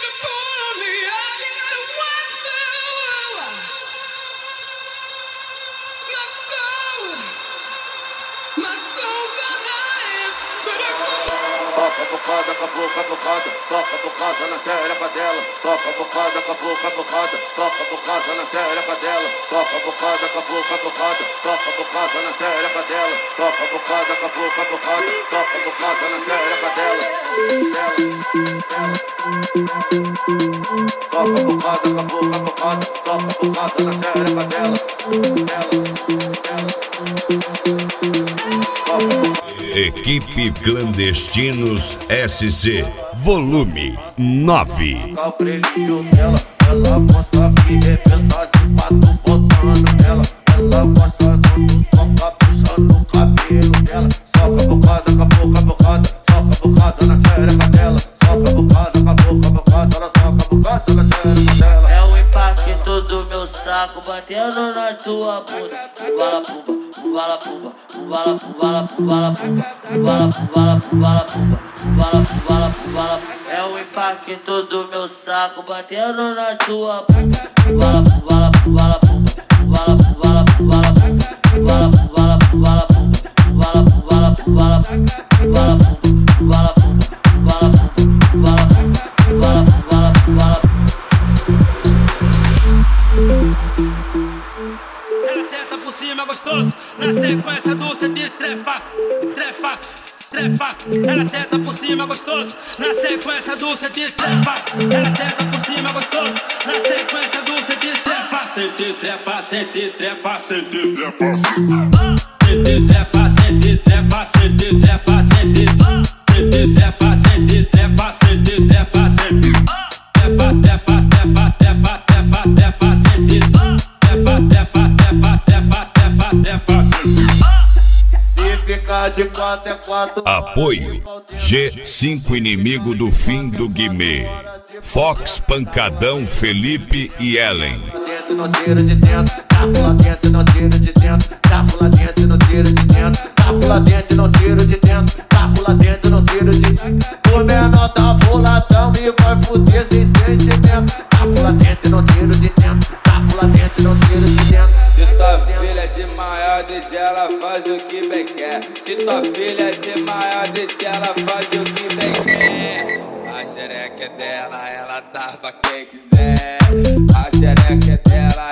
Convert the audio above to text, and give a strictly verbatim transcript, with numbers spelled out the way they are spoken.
Soca a bocada, cavuca a bocada, soca a bocada na xereca dela. Soca a bocada, cavuca a bocada, soca a bocada na xereca dela. Soca a bocada, cavuca a bocada, soca a bocada na xereca dela. Soca a bocada, cavuca a bocada, soca a bocada na xereca dela. Soca a bocada, cavuca a bocada, soca a bocada na xereca dela. Equipe Clandestinos S C, volume nove. Ela, ela gosta de rebentar de quatro botando nela. Ela gosta do soca puxando o cabelo dela. Soca a bocada, com a boca, bocada, soca a bocada na xereca dela. Soca a bocada, com a boca, bocada, ela soca a bocada na xereca dela. É o impacto do meu saco batendo na tua puta. Bala pumba, bala pumba, bala bala bala pumba, bala bala bala pumba, bala bala bala. É o impacto do meu saco batendo na tua puta. Bala bala bala pumba, bala bala bala pumba, bala bala bala pumba, bala bala bala bala pumba, bala bala bala bala bala bala. Ela senta por cima gostoso, na sequência do cê de trepa, trepa, trepa. Ela senta por cima gostoso, na sequência do cê de trepa. Ela senta por cima gostoso, na sequência do cê de trepa. Cê de trepa, cê de trepa, cê de trepa, cê de trepa, cê de trepa, cê de trepa, cê de trepa, cê de trepa, cê de trepa, cê de trepa, cê de trepa, trepa, trepa, trepa, trepa, trepa, cê de trepa, trepa, trepa, trepa, trepa, trepa. Se ficar de quatro é quatro. Apoio G cinco, inimigo do fim do Guimê. Fox, Pancadão, Felipe e Ellen. Dentro não tira de dentro, tapo lá dentro não tira de dentro, tapo lá dentro não tira de dentro, tapo lá dentro não tira de dentro, tapo lá dentro não tira de dentro. O menor tá boladão e vai fuder sem sentimento. Tapo lá dentro não tira de dentro, tapo lá dentro não tira de dentro. Se tua filha é de maior, deixa ela faz o que bem quer. Se tua filha é de maior, deixa ela faz o que bem quer. A xereca é dela, ela dá pra quem quiser. A xereca é dela,